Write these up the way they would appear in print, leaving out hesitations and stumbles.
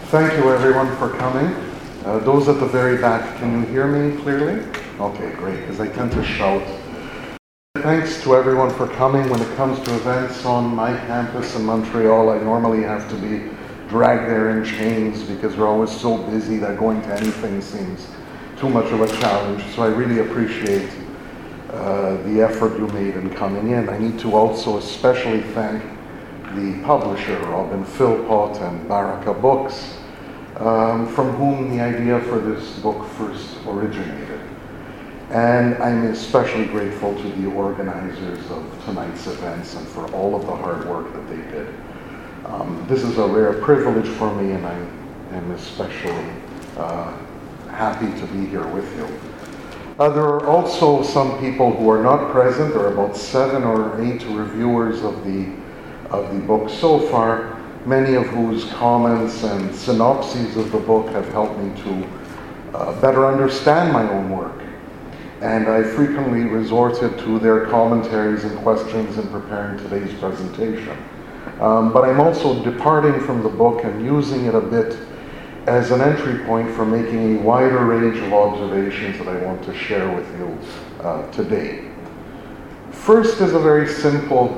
Thank you everyone for coming. Those at the very back, can you hear me clearly? Okay, great, because I tend to shout. Thanks to everyone for coming. When it comes to events on my campus in Montreal, I normally have to be dragged there in chains because we're always so busy that going to anything seems too much of a challenge. So I really appreciate the effort you made in coming in. I need to also especially thank the publisher, Robin Philpott and Baraka Books, from whom the idea for this book first originated. And I'm especially grateful to the organizers of tonight's events and for all of the hard work that they did. This is a rare privilege for me, and I am especially happy to be here with you. There are also some people who are not present. There are about 7 or 8 reviewers of the book so far, many of whose comments and synopses of the book have helped me to better understand my own work. And I frequently resorted to their commentaries and questions in preparing today's presentation. But I'm also departing from the book and using it a bit as an entry point for making a wider range of observations that I want to share with you today. First is a very simple,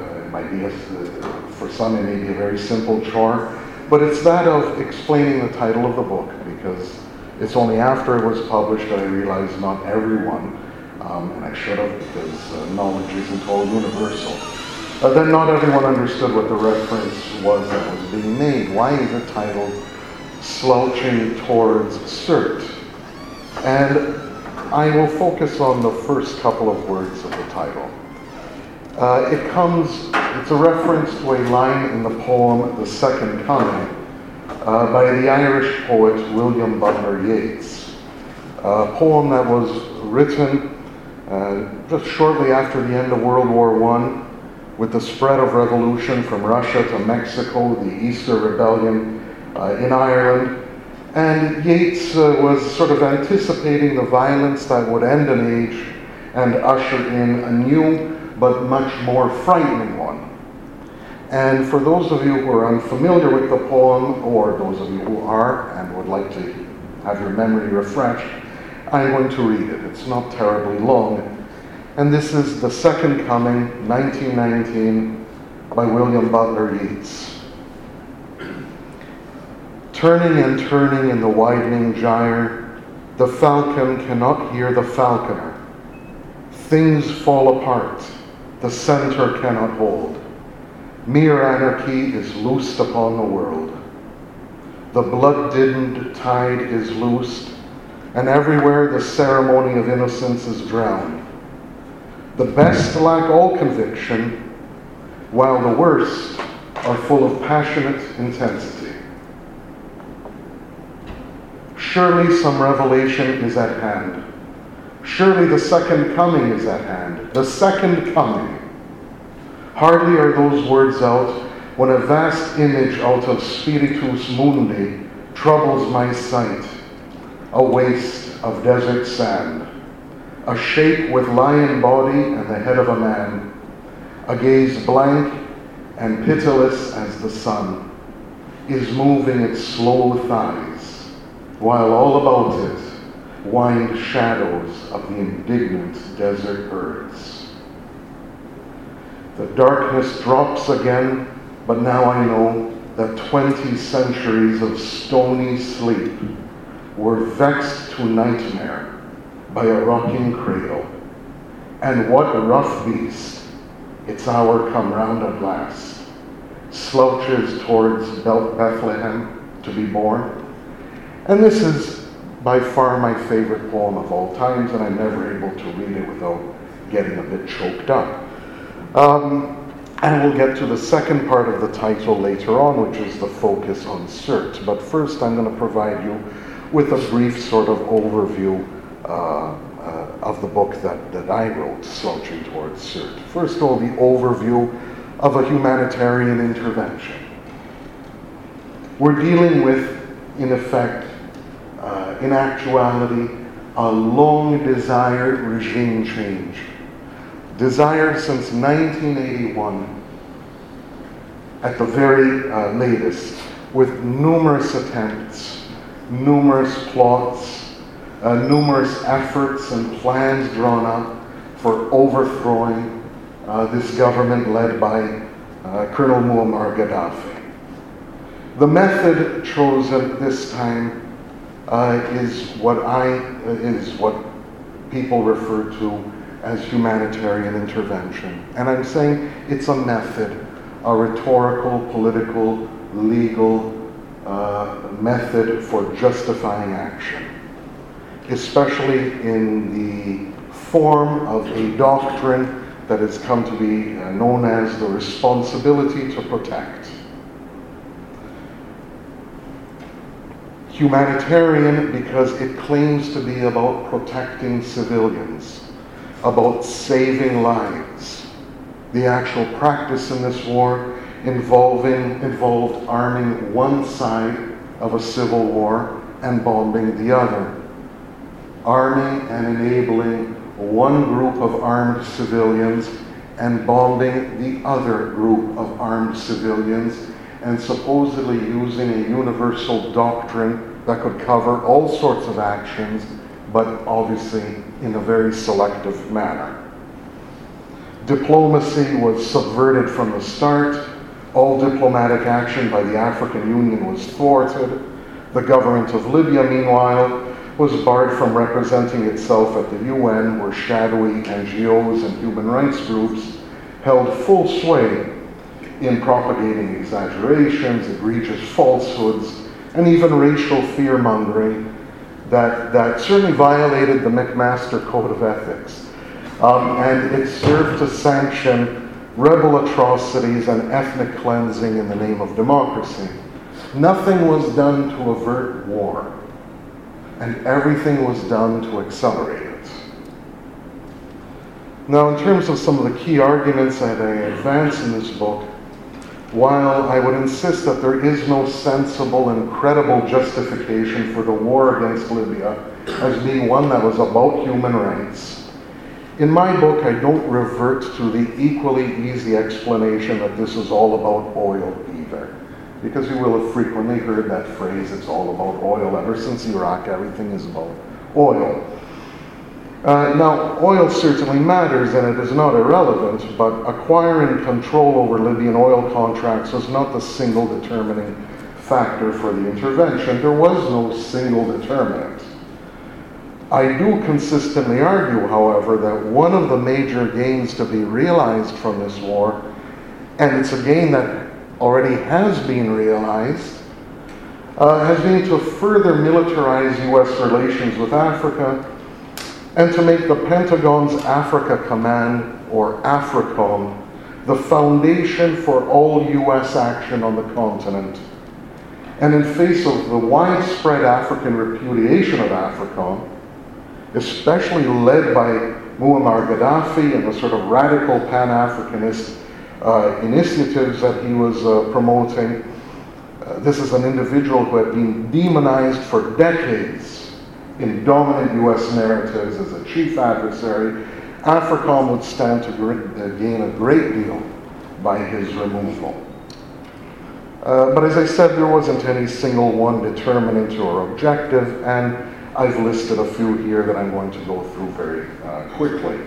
for some it may be a very simple chore, but it's that of explaining the title of the book, because it's only after it was published that I realized not everyone, and I should have, because knowledge isn't all universal, then not everyone understood what the reference was that was being made. Why is it titled Slouching Towards CERT? And I will focus on the first couple of words of the title. It's a reference to a line in the poem The Second Coming by the Irish poet William Butler Yeats, a poem that was written just shortly after the end of World War I, with the spread of revolution from Russia to Mexico, the Easter Rebellion in Ireland. And Yeats was sort of anticipating the violence that would end an age and usher in a new but much more frightening one. And for those of you who are unfamiliar with the poem, or those of you who are and would like to have your memory refreshed, I'm going to read it. It's not terribly long. And this is The Second Coming, 1919, by William Butler Yeats. Turning and turning in the widening gyre, the falcon cannot hear the falconer. Things fall apart, the center cannot hold. Mere anarchy is loosed upon the world. The blood-dimmed tide is loosed, and everywhere the ceremony of innocence is drowned. The best lack all conviction, while the worst are full of passionate intensity. Surely some revelation is at hand. Surely the second coming is at hand. The second coming. Hardly are those words out when a vast image out of Spiritus Mundi troubles my sight. A waste of desert sand. A shape with lion body and the head of a man. A gaze blank and pitiless as the sun is moving its slow thighs, while all about it wind shadows of the indignant desert birds. The darkness drops again, but now I know that 20 centuries of stony sleep were vexed to nightmare by a rocking cradle. And what a rough beast, its hour come round at last, slouches towards Bethlehem to be born. And this is by far my favorite poem of all times, and I'm never able to read it without getting a bit choked up. And we'll get to the second part of the title later on, which is the focus on CERT. But first I'm going to provide you with a brief sort of overview of the book that I wrote, Slouching Towards CERT. First of all, the overview of a humanitarian intervention. We're dealing with, in effect, in actuality, a long-desired regime change, desired since 1981, at the very latest, with numerous attempts, numerous plots, numerous efforts and plans drawn up for overthrowing this government led by Colonel Muammar Gaddafi. The method chosen this time is what people refer to as humanitarian intervention. And I'm saying it's a method, a rhetorical, political, legal method for justifying action, especially in the form of a doctrine that has come to be known as the responsibility to protect. Humanitarian because it claims to be about protecting civilians, about saving lives. The actual practice in this war involved arming one side of a civil war and bombing the other. Arming and enabling one group of armed civilians and bombing the other group of armed civilians, and supposedly using a universal doctrine that could cover all sorts of actions, but obviously in a very selective manner. Diplomacy was subverted from the start. All diplomatic action by the African Union was thwarted. The government of Libya, meanwhile, was barred from representing itself at the UN, where shadowy NGOs and human rights groups held full sway in propagating exaggerations, egregious falsehoods, and even racial fear-mongering that certainly violated the McMaster Code of Ethics. And it served to sanction rebel atrocities and ethnic cleansing in the name of democracy. Nothing was done to avert war, and everything was done to accelerate it. Now, in terms of some of the key arguments that I advance in this book, while I would insist that there is no sensible and credible justification for the war against Libya as being one that was about human rights, in my book I don't revert to the equally easy explanation that this is all about oil either. Because you will have frequently heard that phrase, it's all about oil. Ever since Iraq, everything is about oil. Now, oil certainly matters and it is not irrelevant, but acquiring control over Libyan oil contracts was not the single determining factor for the intervention. There was no single determinant. I do consistently argue, however, that one of the major gains to be realized from this war, and it's a gain that already has been realized, has been to further militarize U.S. relations with Africa and to make the Pentagon's Africa Command, or AFRICOM, the foundation for all U.S. action on the continent. And in face of the widespread African repudiation of AFRICOM, especially led by Muammar Gaddafi and the sort of radical Pan-Africanist initiatives that he was promoting. This is an individual who had been demonized for decades in dominant U.S. narratives as a chief adversary. AFRICOM would stand to gain a great deal by his removal. But as I said, there wasn't any single one determinant or objective, and I've listed a few here that I'm going to go through very quickly.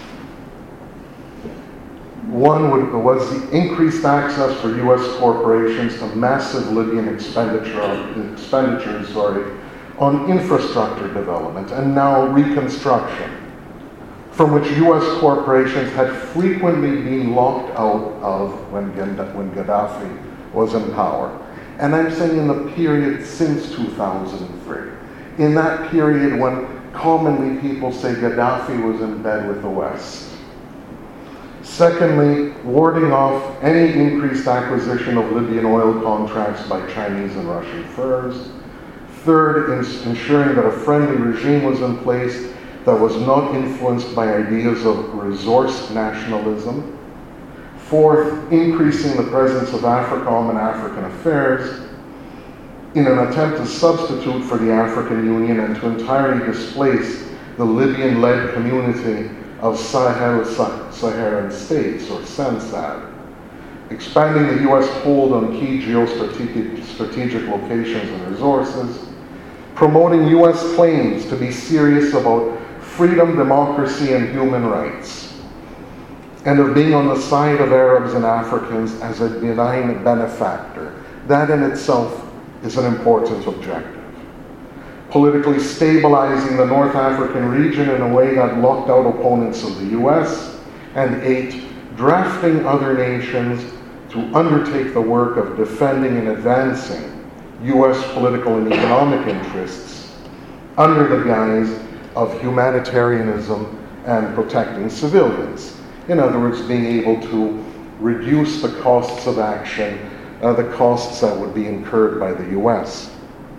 One was the increased access for U.S. corporations to massive Libyan expenditures on infrastructure development and now reconstruction, from which U.S. corporations had frequently been locked out of when Gaddafi was in power. And I'm saying in the period since 2003. In that period when commonly people say Gaddafi was in bed with the West. Secondly, warding off any increased acquisition of Libyan oil contracts by Chinese and Russian firms. Third, ensuring that a friendly regime was in place that was not influenced by ideas of resource nationalism. Fourth, increasing the presence of AFRICOM in African affairs in an attempt to substitute for the African Union and to entirely displace the Libyan-led community of Sahel-Saharan states, or SANSAD. expanding the U.S. hold on key geostrategic locations and resources, promoting U.S. claims to be serious about freedom, democracy, and human rights, and of being on the side of Arabs and Africans as a benign benefactor. That in itself is an important objective. Politically stabilizing the North African region in a way that locked out opponents of the U.S., and 8, drafting other nations to undertake the work of defending and advancing U.S. political and economic interests under the guise of humanitarianism and protecting civilians. In other words, being able to reduce the costs of action, the costs that would be incurred by the U.S.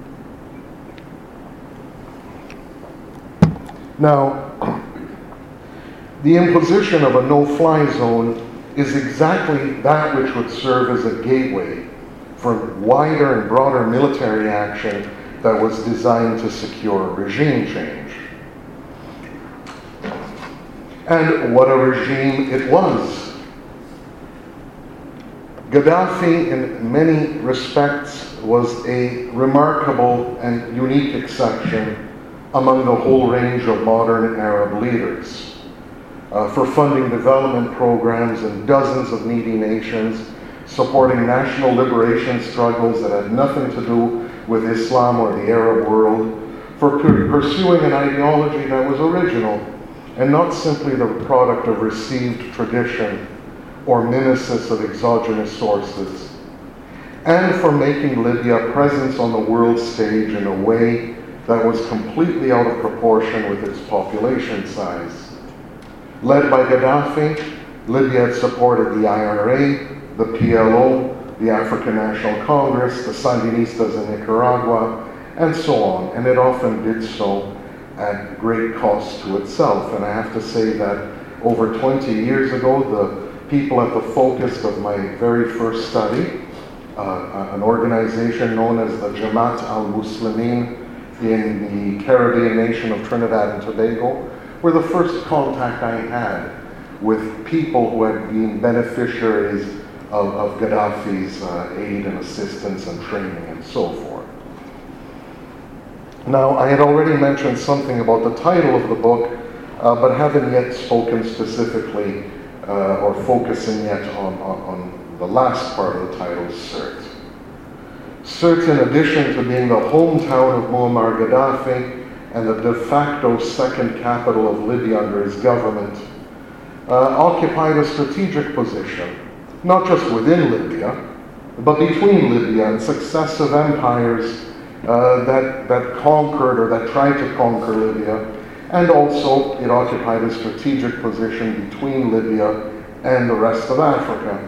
Now, the imposition of a no-fly zone is exactly that which would serve as a gateway for wider and broader military action that was designed to secure regime change. And what a regime it was. Gaddafi, in many respects, was a remarkable and unique exception among the whole range of modern Arab leaders. For funding development programs in dozens of needy nations, supporting national liberation struggles that had nothing to do with Islam or the Arab world, for pursuing an ideology that was original and not simply the product of received tradition or mimesis of exogenous sources, and for making Libya a presence on the world stage in a way that was completely out of proportion with its population size. Led by Gaddafi, Libya had supported the IRA, the PLO, the African National Congress, the Sandinistas in Nicaragua, and so on. And it often did so at great cost to itself. And I have to say that over 20 years ago, the people at the focus of my very first study, an organization known as the Jamaat al-Muslimin in the Caribbean nation of Trinidad and Tobago, were the first contact I had with people who had been beneficiaries of Gaddafi's aid and assistance and training and so forth. Now, I had already mentioned something about the title of the book, but haven't yet spoken specifically or focusing yet on the last part of the title, Sirte. Sirte, in addition to being the hometown of Muammar Gaddafi and the de facto second capital of Libya under his government, occupied a strategic position, not just within Libya, but between Libya and successive empires that conquered or that tried to conquer Libya, and also it occupied a strategic position between Libya and the rest of Africa.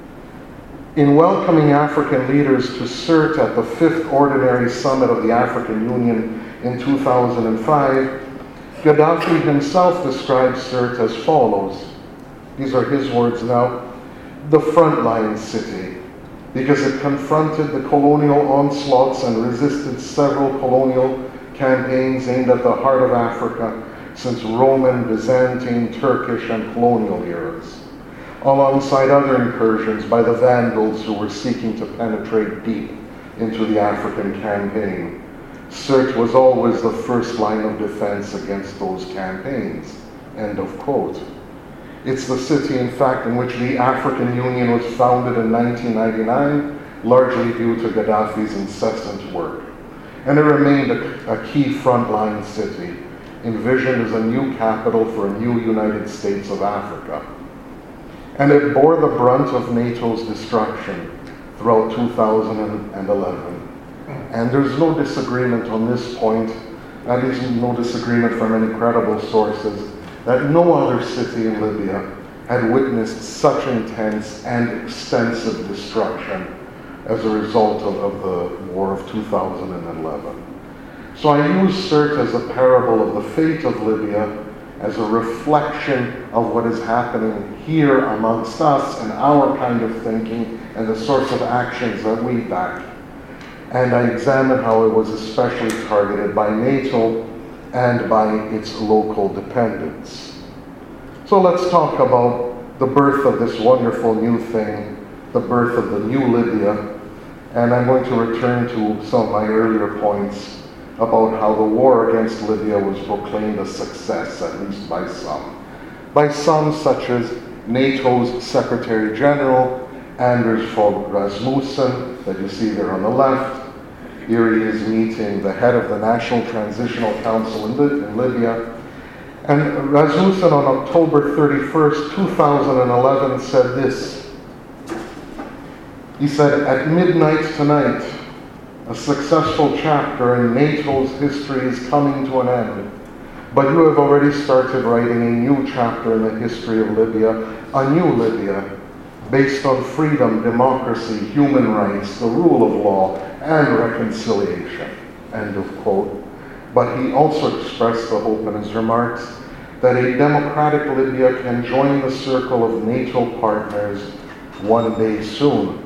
In welcoming African leaders to Sirte at the 5th Ordinary Summit of the African Union in 2005, Gaddafi himself described Sirte as follows. These are his words now: the frontline city, because it confronted the colonial onslaughts and resisted several colonial campaigns aimed at the heart of Africa since Roman, Byzantine, Turkish, and colonial eras, alongside other incursions by the Vandals who were seeking to penetrate deep into the African campaign. Sirte was always the first line of defense against those campaigns. End of quote. It's the city, in fact, in which the African Union was founded in 1999, largely due to Gaddafi's incessant work. And it remained a key frontline city, envisioned as a new capital for a new United States of Africa. And it bore the brunt of NATO's destruction throughout 2011. And there's no disagreement on this point, at least no disagreement from any credible sources, that no other city in Libya had witnessed such intense and extensive destruction as a result of the war of 2011. So I use Sirte as a parable of the fate of Libya, as a reflection of what is happening here amongst us and our kind of thinking and the sorts of actions that we back. And I examine how it was especially targeted by NATO and by its local dependents. So let's talk about the birth of this wonderful new thing, the birth of the new Libya, and I'm going to return to some of my earlier points about how the war against Libya was proclaimed a success, at least by some. By some, such as NATO's Secretary General, Anders Fogh Rasmussen, that you see there on the left. Here he is meeting the head of the National Transitional Council in Libya. And Rasmussen on October 31st, 2011 said this. He said, "At midnight tonight, a successful chapter in NATO's history is coming to an end. But you have already started writing a new chapter in the history of Libya, a new Libya, based on freedom, democracy, human rights, the rule of law, and reconciliation." End of quote. But he also expressed the hope in his remarks that a democratic Libya can join the circle of NATO partners one day soon.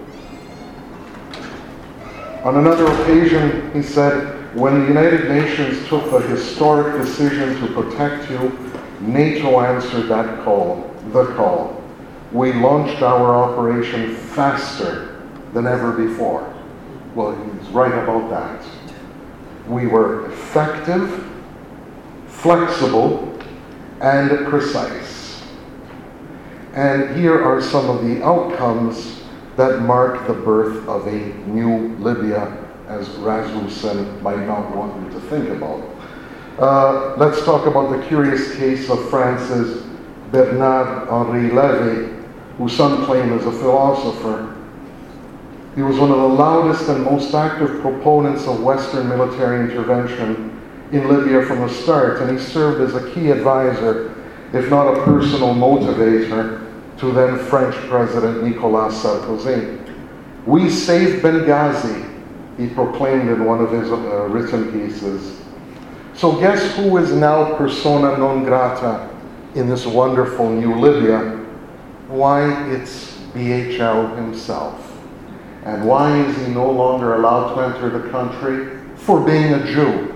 On another occasion, he said, "When the United Nations took the historic decision to protect you, NATO answered that call, the call. We launched our operation faster than ever before." Well, he's right about that. We were effective, flexible, and precise. And here are some of the outcomes that mark the birth of a new Libya, as Rasmussen might not want you to think about. Let's talk about the curious case of Francis Bernard-Henri Lévy, who some claim is a philosopher. He was one of the loudest and most active proponents of Western military intervention in Libya from the start, and he served as a key advisor, if not a personal motivator, to then French President Nicolas Sarkozy. "We saved Benghazi," he proclaimed in one of his written pieces. So guess who is now persona non grata in this wonderful new Libya? Why, it's BHL himself. And why is he no longer allowed to enter the country? For being a Jew.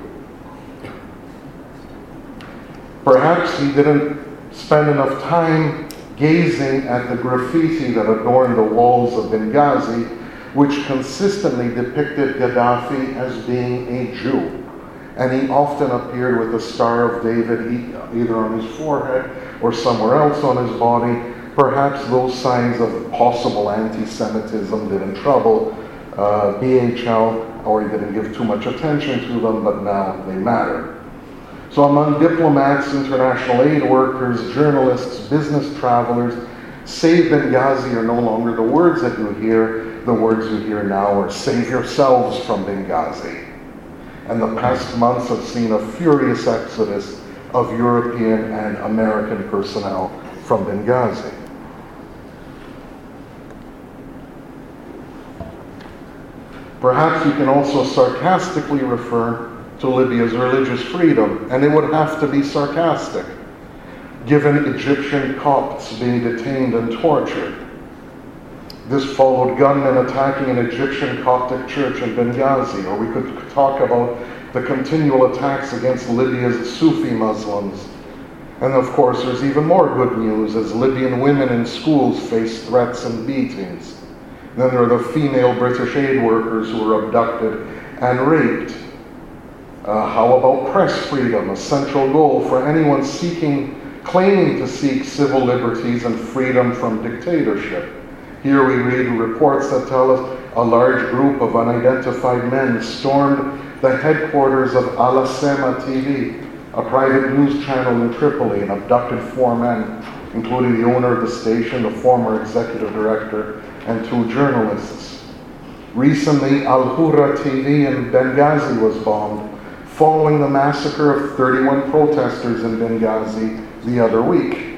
Perhaps he didn't spend enough time gazing at the graffiti that adorned the walls of Benghazi, which consistently depicted Gaddafi as being a Jew. And he often appeared with the Star of David either on his forehead or somewhere else on his body. Perhaps those signs of possible anti-Semitism didn't trouble BHL, or he didn't give too much attention to them, but now they matter. So among diplomats, international aid workers, journalists, business travelers, save Benghazi are no longer the words that you hear. The words you hear now are save yourselves from Benghazi. And the past months have seen a furious exodus of European and American personnel from Benghazi. Perhaps you can also sarcastically refer to Libya's religious freedom, and it would have to be sarcastic, given Egyptian Copts being detained and tortured. This followed gunmen attacking an Egyptian Coptic church in Benghazi, or we could talk about the continual attacks against Libya's Sufi Muslims. And of course, there's even more good news as Libyan women in schools face threats and beatings. Then there are the female British aid workers who were abducted and raped. How about press freedom, a central goal for anyone claiming to seek civil liberties and freedom from dictatorship? Here we read reports that tell us a large group of unidentified men stormed the headquarters of Al Sema TV, a private news channel in Tripoli, and abducted 4 men, including the owner of the station, the former executive director, and 2 journalists. Recently, Al Hurra TV in Benghazi was bombed, following the massacre of 31 protesters in Benghazi the other week.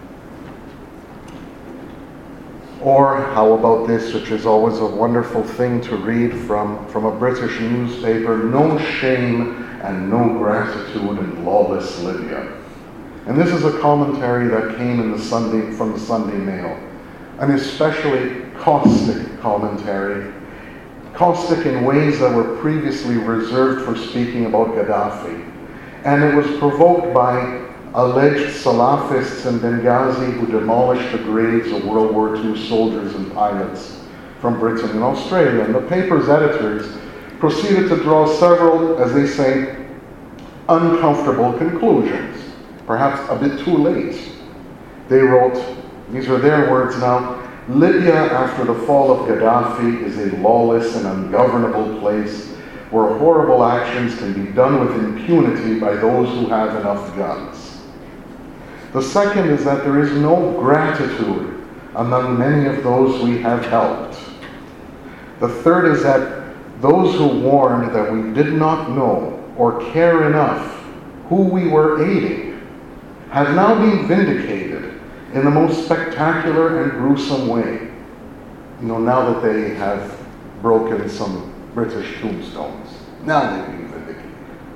Or how about this, which is always a wonderful thing to read from a British newspaper, "No shame and no gratitude in lawless Libya." And this is a commentary that came from the Sunday Mail, an especially caustic commentary, caustic in ways that were previously reserved for speaking about Gaddafi. And it was provoked by alleged Salafists in Benghazi who demolished the graves of World War II soldiers and pilots from Britain and Australia. And the paper's editors proceeded to draw several, as they say, uncomfortable conclusions, perhaps a bit too late. They wrote, these are their words now, Libya after the fall of Gaddafi is a lawless and ungovernable place where horrible actions can be done with impunity by those who have enough guns. The second is that there is no gratitude among many of those we have helped. The third is that those who warned that we did not know or care enough who we were aiding have now been vindicated in the most spectacular and gruesome way. Now that they have broken some British tombstones. Now they've been vindicated.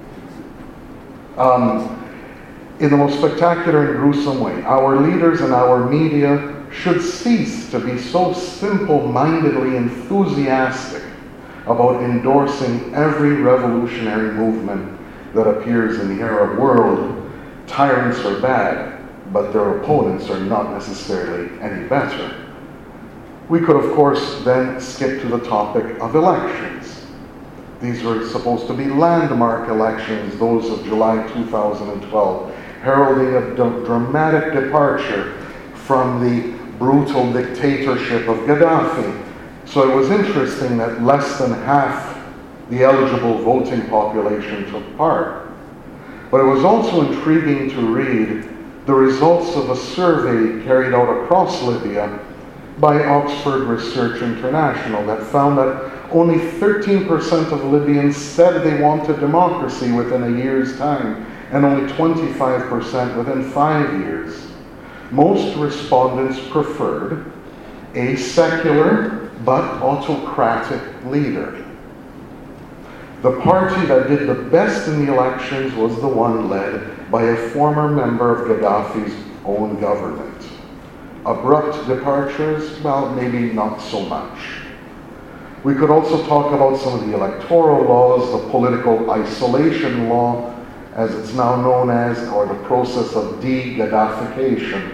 In the most spectacular and gruesome way, our leaders and our media should cease to be so simple-mindedly enthusiastic about endorsing every revolutionary movement that appears in the Arab world. Tyrants are bad, but their opponents are not necessarily any better. We could, of course, then skip to the topic of elections. These were supposed to be landmark elections, those of July 2012, heralding a dramatic departure from the brutal dictatorship of Gaddafi. So it was interesting that less than half the eligible voting population took part. But it was also intriguing to read the results of a survey carried out across Libya by Oxford Research International that found that only 13% of Libyans said they wanted democracy within a year's time, and only 25% within 5 years. Most respondents preferred a secular but autocratic leader. The party that did the best in the elections was the one led by a former member of Gaddafi's own government. Abrupt departures, well, maybe not so much. We could also talk about some of the electoral laws, the political isolation law, as it's now known as, or the process of de-Gaddafication.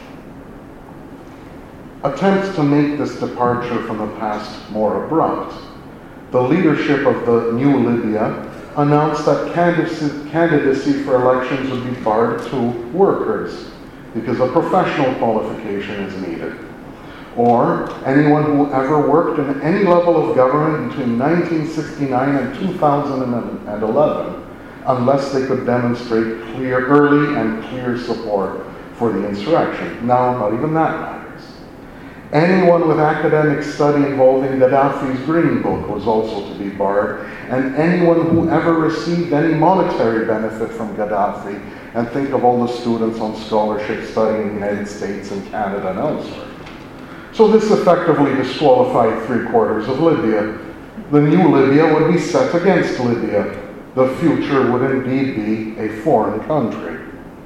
Attempts to make this departure from the past more abrupt. The leadership of the new Libya announced that candidacy for elections would be barred to workers because a professional qualification is needed. Or anyone who ever worked in any level of government between 1969 and 2011, unless they could demonstrate early and clear support for the insurrection. Now, not even that matters. Anyone with academic study involving Gaddafi's Green Book was also to be barred, and anyone who ever received any monetary benefit from Gaddafi, and think of all the students on scholarship studying in the United States and Canada and elsewhere. So this effectively disqualified 3/4 of Libya. The new Libya would be set against Libya. The future would indeed be a foreign country.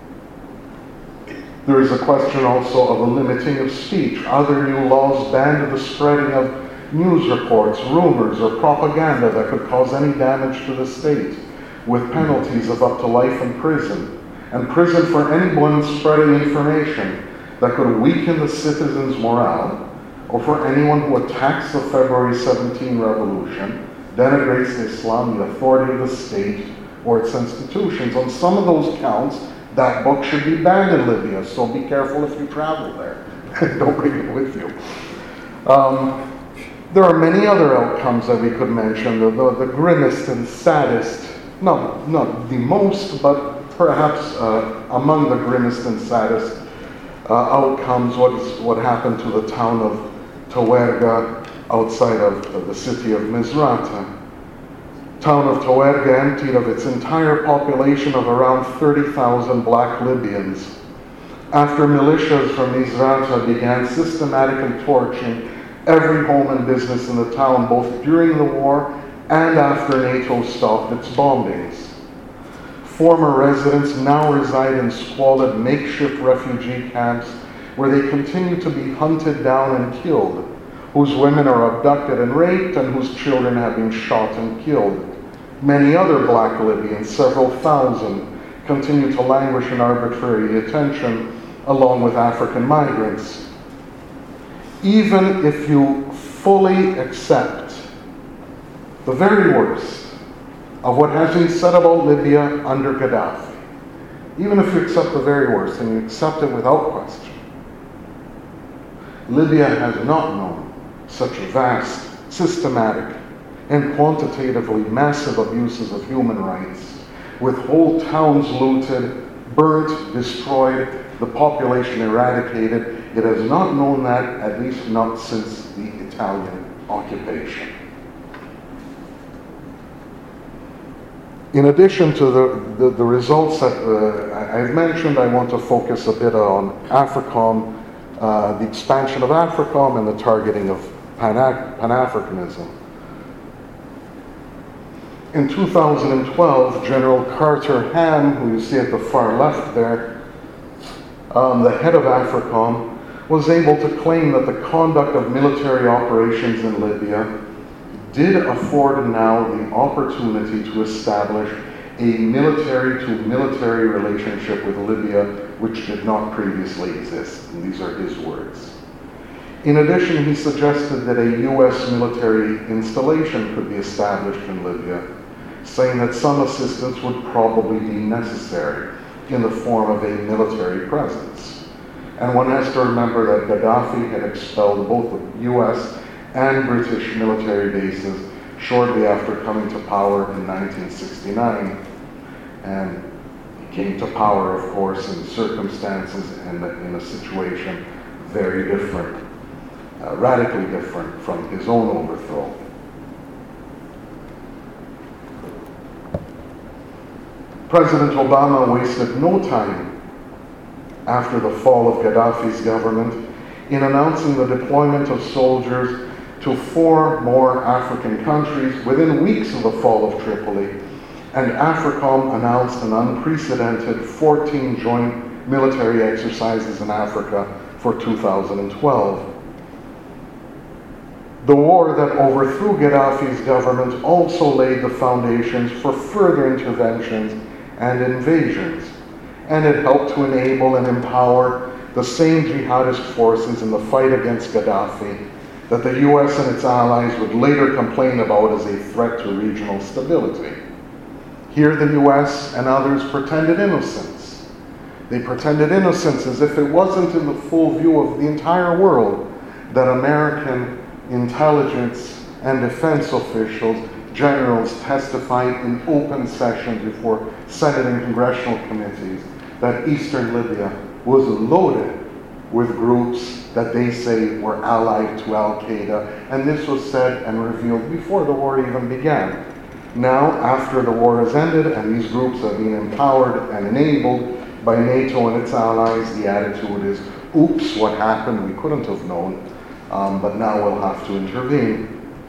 There is a question also of a limiting of speech. Other new laws banned the spreading of news reports, rumors, or propaganda that could cause any damage to the state, with penalties of up to life in prison, and prison for anyone spreading information that could weaken the citizens' morale, or for anyone who attacks the February 17 revolution, denigrates Islam, the authority of the state, or its institutions. On some of those counts, that book should be banned in Libya, so be careful if you travel there. Don't bring it with you. There are many other outcomes that we could mention. The grimmest and saddest, not the most, but perhaps among the grimmest and saddest outcomes was what happened to the town of Tawerga outside of the city of Misrata. Town of Tawerga emptied of its entire population of around 30,000 black Libyans after militias from Misrata began systematically torching every home and business in the town, both during the war and after NATO stopped its bombings. Former residents now reside in squalid makeshift refugee camps where they continue to be hunted down and killed, whose women are abducted and raped, and whose children have been shot and killed. Many other black Libyans, several thousand, continue to languish in arbitrary detention, along with African migrants. Even if you fully accept the very worst of what has been said about Libya under Gaddafi, even if you accept the very worst and you accept it without question, Libya has not known such vast, systematic, and quantitatively massive abuses of human rights, with whole towns looted, burnt, destroyed, the population eradicated. It has not known that, at least not since the Italian occupation. In addition to the results that I've mentioned, I want to focus a bit on AFRICOM, the expansion of AFRICOM and the targeting of Pan-Africanism. In 2012, General Carter Ham, who you see at the far left there, the head of AFRICOM, was able to claim that the conduct of military operations in Libya did afford now the opportunity to establish a military-to-military relationship with Libya, which did not previously exist. And these are his words. In addition, he suggested that a U.S. military installation could be established in Libya, saying that some assistance would probably be necessary in the form of a military presence. And one has to remember that Gaddafi had expelled both the U.S. and British military bases shortly after coming to power in 1969. And he came to power, of course, in circumstances and in a situation very different, radically different from his own overthrow. President Obama wasted no time after the fall of Gaddafi's government in announcing the deployment of soldiers to 4 more African countries within weeks of the fall of Tripoli, and AFRICOM announced an unprecedented 14 joint military exercises in Africa for 2012. The war that overthrew Gaddafi's government also laid the foundations for further interventions and invasions, and it helped to enable and empower the same jihadist forces in the fight against Gaddafi that the U.S. and its allies would later complain about as a threat to regional stability. Here the U.S. and others pretended innocence. They pretended innocence as if it wasn't in the full view of the entire world that American intelligence and defense officials, generals, testified in open session before Senate and congressional committees that Eastern Libya was loaded with groups that they say were allied to Al-Qaeda, and this was said and revealed before the war even began. Now, after the war has ended and these groups have been empowered and enabled by NATO and its allies, the attitude is, oops, what happened? We couldn't have known, but now we'll have to intervene.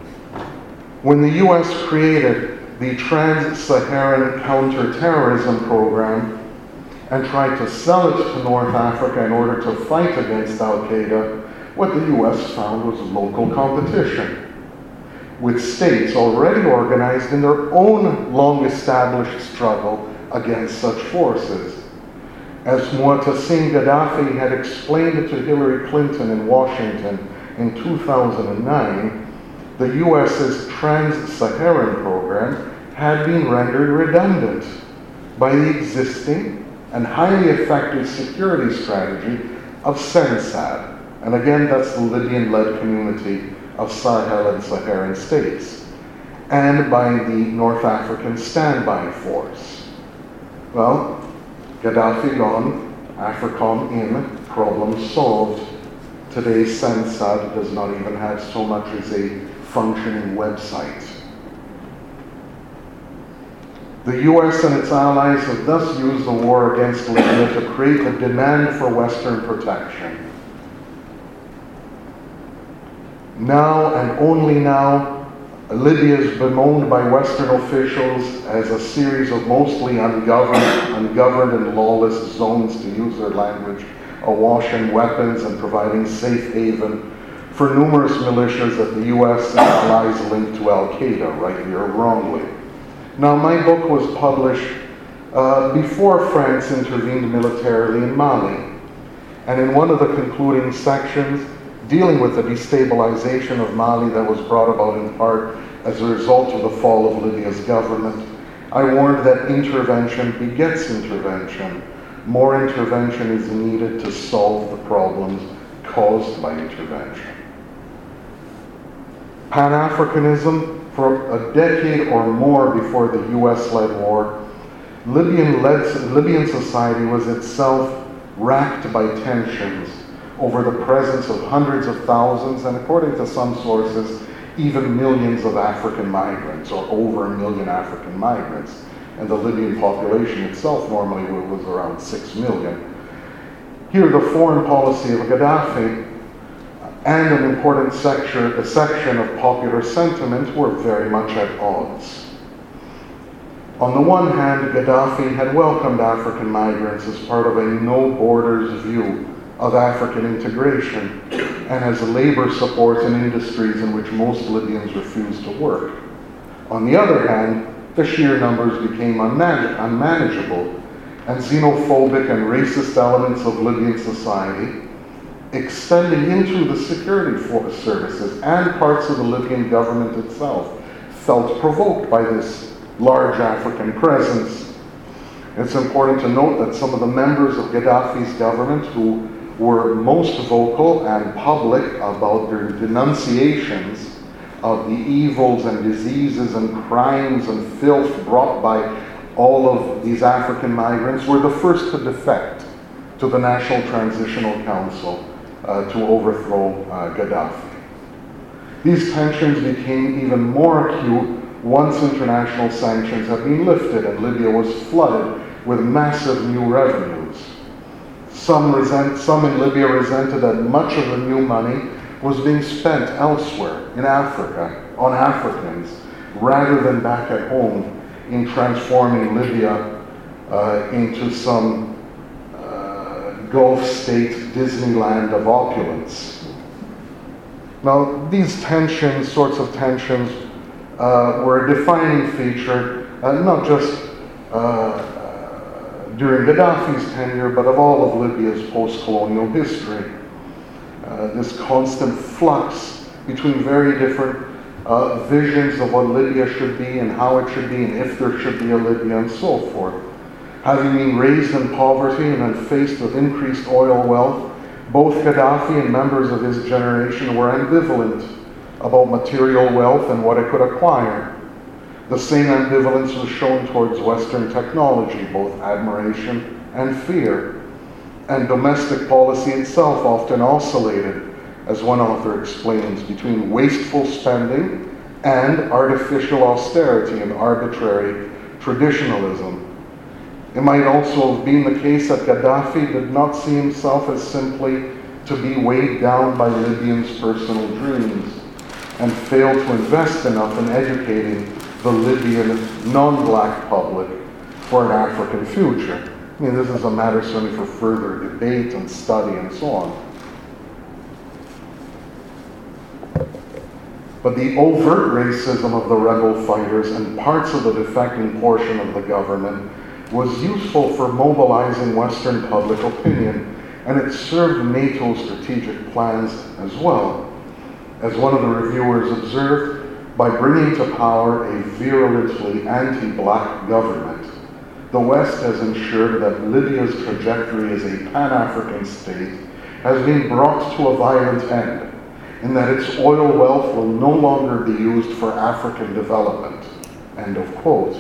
When the U.S. created the Trans-Saharan Counterterrorism Program and tried to sell it to North Africa in order to fight against Al-Qaeda, what the U.S. found was local competition, with states already organized in their own long-established struggle against such forces. As Mu'tasim Gaddafi had explained to Hillary Clinton in Washington in 2009, the U.S.'s Trans-Saharan program had been rendered redundant by the existing and highly effective security strategy of CENSAD. And again, that's the Libyan-led community of Sahel and Saharan states, and by the North African Standby Force. Well, Gaddafi gone, AFRICOM in, problem solved. Today, CENSAD does not even have so much as a functioning website. The U.S. and its allies have thus used the war against Libya to create a demand for Western protection. Now and only now, Libya is bemoaned by Western officials as a series of mostly ungoverned and lawless zones, to use their language, awash in weapons and providing safe haven for numerous militias that the U.S. and allies link to Al-Qaeda, rightly or wrongly. Now, my book was published before France intervened militarily in Mali, and in one of the concluding sections, dealing with the destabilization of Mali that was brought about in part as a result of the fall of Libya's government, I warned that intervention begets intervention. More intervention is needed to solve the problems caused by intervention. Pan-Africanism, for a decade or more before the US-led war, Libyan society was itself racked by tensions over the presence of hundreds of thousands, and according to some sources, even millions of African migrants, or over 1 million African migrants. And the Libyan population itself normally was around 6 million. Here, the foreign policy of Gaddafi and an important section of popular sentiment were very much at odds. On the one hand, Gaddafi had welcomed African migrants as part of a no-borders view of African integration and as labor support in industries in which most Libyans refused to work. On the other hand, the sheer numbers became unmanageable, and xenophobic and racist elements of Libyan society, extending into the security services and parts of the Libyan government itself, felt provoked by this large African presence. It's important to note that some of the members of Gaddafi's government who were most vocal and public about their denunciations of the evils and diseases and crimes and filth brought by all of these African migrants were the first to defect to the National Transitional Council to overthrow Gaddafi. These tensions became even more acute once international sanctions had been lifted and Libya was flooded with massive new revenues. Some in Libya resented that much of the new money was being spent elsewhere in Africa on Africans rather than back at home in transforming Libya into some Gulf state Disneyland of opulence. Now, these sorts of tensions, were a defining feature, not just during Gaddafi's tenure, but of all of Libya's post-colonial history. This constant flux between very different visions of what Libya should be and how it should be and if there should be a Libya and so forth. Having been raised in poverty and then faced with increased oil wealth, both Gaddafi and members of his generation were ambivalent about material wealth and what it could acquire. The same ambivalence was shown towards Western technology, both admiration and fear. And domestic policy itself often oscillated, as one author explains, between wasteful spending and artificial austerity and arbitrary traditionalism. It might also have been the case that Gaddafi did not see himself as simply to be weighed down by Libyans' personal dreams and failed to invest enough in educating the Libyan non-black public for an African future. I mean, this is a matter certainly for further debate and study and so on. But the overt racism of the rebel fighters and parts of the defecting portion of the government was useful for mobilizing Western public opinion, and it served NATO's strategic plans as well. As one of the reviewers observed, by bringing to power a virulently anti-black government, the West has ensured that Libya's trajectory as a Pan-African state has been brought to a violent end, in that its oil wealth will no longer be used for African development. End of quote.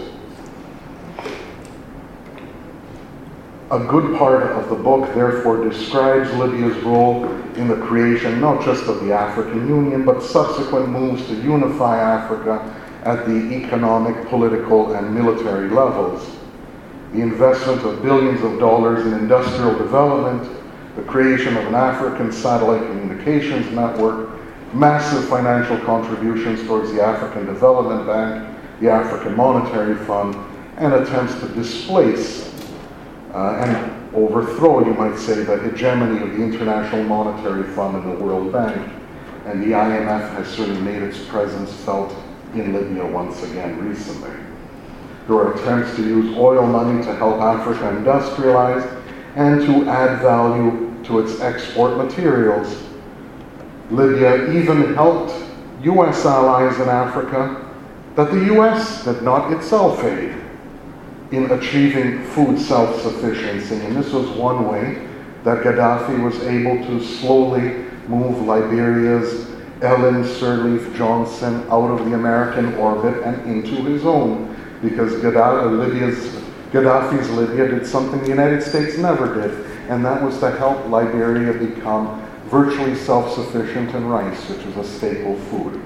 A good part of the book, therefore, describes Libya's role in the creation not just of the African Union, but subsequent moves to unify Africa at the economic, political, and military levels. The investment of billions of dollars in industrial development, the creation of an African satellite communications network, massive financial contributions towards the African Development Bank, the African Monetary Fund, and attempts to displace and overthrow, you might say, the hegemony of the International Monetary Fund and the World Bank. And the IMF has certainly made its presence felt in Libya once again recently. There are attempts to use oil money to help Africa industrialize and to add value to its export materials. Libya even helped U.S. allies in Africa that the U.S. did not itself aid in achieving food self-sufficiency. And this was one way that Gaddafi was able to slowly move Liberia's Ellen Sirleaf Johnson out of the American orbit and into his own, because Gaddafi's Libya did something the United States never did, and that was to help Liberia become virtually self-sufficient in rice, which is a staple food.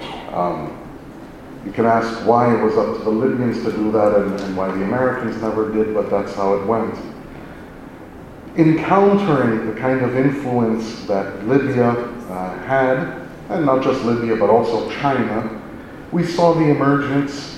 You can ask why it was up to the Libyans to do that and why the Americans never did, but that's how it went. Encountering the kind of influence that Libya had, and not just Libya, but also China, we saw the emergence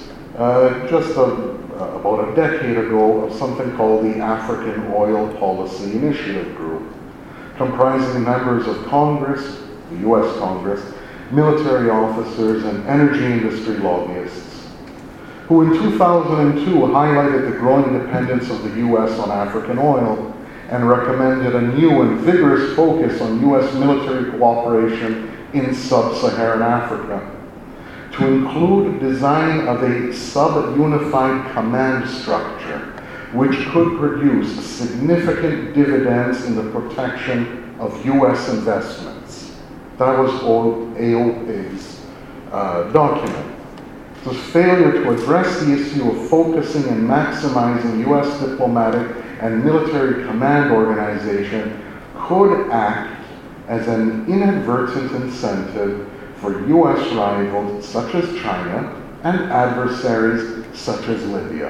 about a decade ago of something called the African Oil Policy Initiative Group, comprising members of Congress, the U.S. Congress, military officers, and energy industry lobbyists, who in 2002 highlighted the growing dependence of the U.S. on African oil and recommended a new and vigorous focus on U.S. military cooperation in sub-Saharan Africa, to include design of a sub-unified command structure which could produce significant dividends in the protection of U.S. investments. That was AOP's document. The failure to address the issue of focusing and maximizing U.S. diplomatic and military command organization could act as an inadvertent incentive for U.S. rivals such as China and adversaries such as Libya.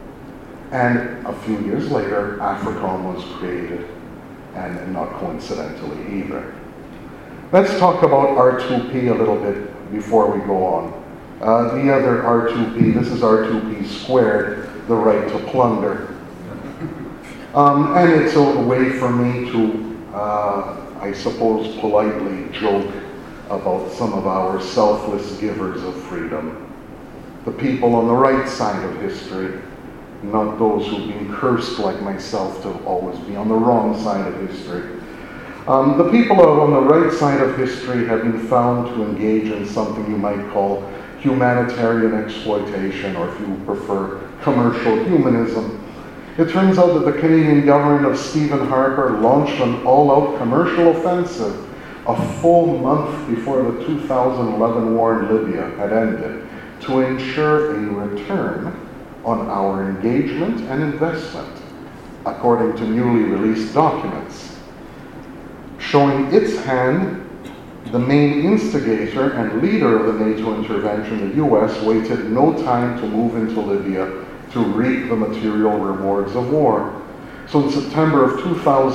And a few years later, AFRICOM was created, and not coincidentally either. Let's talk about R2P a little bit before we go on. The other R2P, this is R2P squared, the right to plunder. And it's a way for me to, I suppose, politely joke about some of our selfless givers of freedom. The people on the right side of history, not those who've been cursed like myself to always be on the wrong side of history. The people on the right side of history have been found to engage in something you might call humanitarian exploitation, or if you prefer, commercial humanism. It turns out that the Canadian government of Stephen Harper launched an all-out commercial offensive a full month before the 2011 war in Libya had ended to ensure a return on our engagement and investment, according to newly released documents. Showing its hand, the main instigator and leader of the NATO intervention, the U.S., waited no time to move into Libya to reap the material rewards of war. So in September of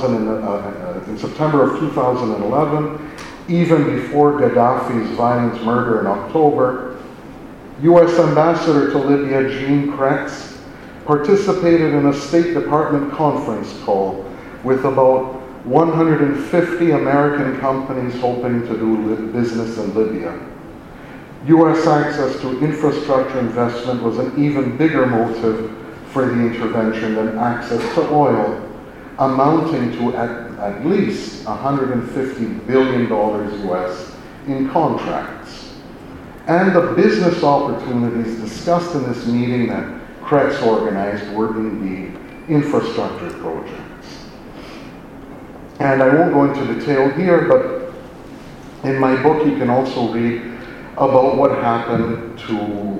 2011, even before Gaddafi's violent murder in October, U.S. Ambassador to Libya Jean Kretz participated in a State Department conference call with about 150 American companies hoping to do business in Libya. U.S. access to infrastructure investment was an even bigger motive for the intervention than access to oil, amounting to at least $150 billion US in contracts. And the business opportunities discussed in this meeting that Kretz organized were indeed infrastructure projects. And I won't go into detail here, but in my book you can also read about what happened to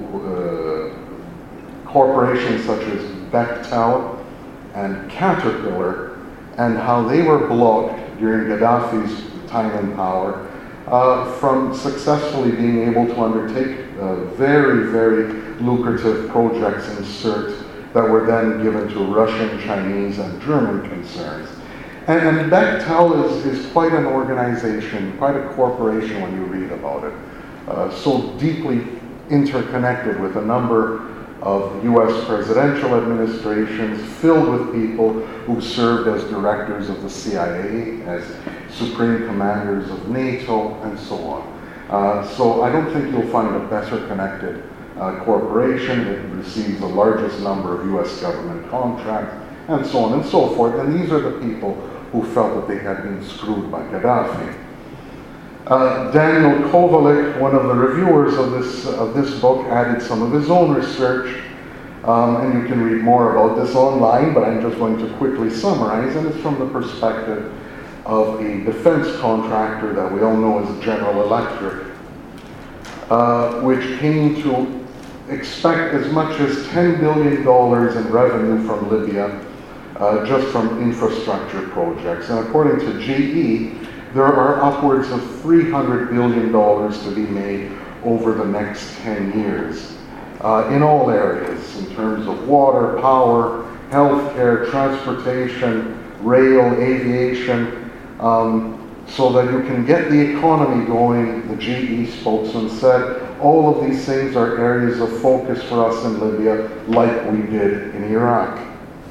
corporations such as Bechtel and Caterpillar, and how they were blocked during Gaddafi's time in power from successfully being able to undertake very, very lucrative projects in CERT that were then given to Russian, Chinese, and German concerns. And Bechtel is quite an organization, quite a corporation when you read about it. So deeply interconnected with a number of U.S. presidential administrations, filled with people who served as directors of the CIA, as supreme commanders of NATO, and so on. So I don't think you'll find a better connected corporation. It receives the largest number of U.S. government contracts, and so on and so forth. And these are the people who felt that they had been screwed by Gaddafi. Daniel Kovalik, one of the reviewers of this book, added some of his own research, and you can read more about this online, but I'm just going to quickly summarize, and it's from the perspective of a defense contractor that we all know as General Electric, which came to expect as much as $10 billion in revenue from Libya, just from infrastructure projects. And according to GE, there are upwards of $300 billion to be made over the next 10 years in all areas, in terms of water, power, healthcare, transportation, rail, aviation, so that you can get the economy going. The GE spokesman said all of these things are areas of focus for us in Libya, like we did in Iraq.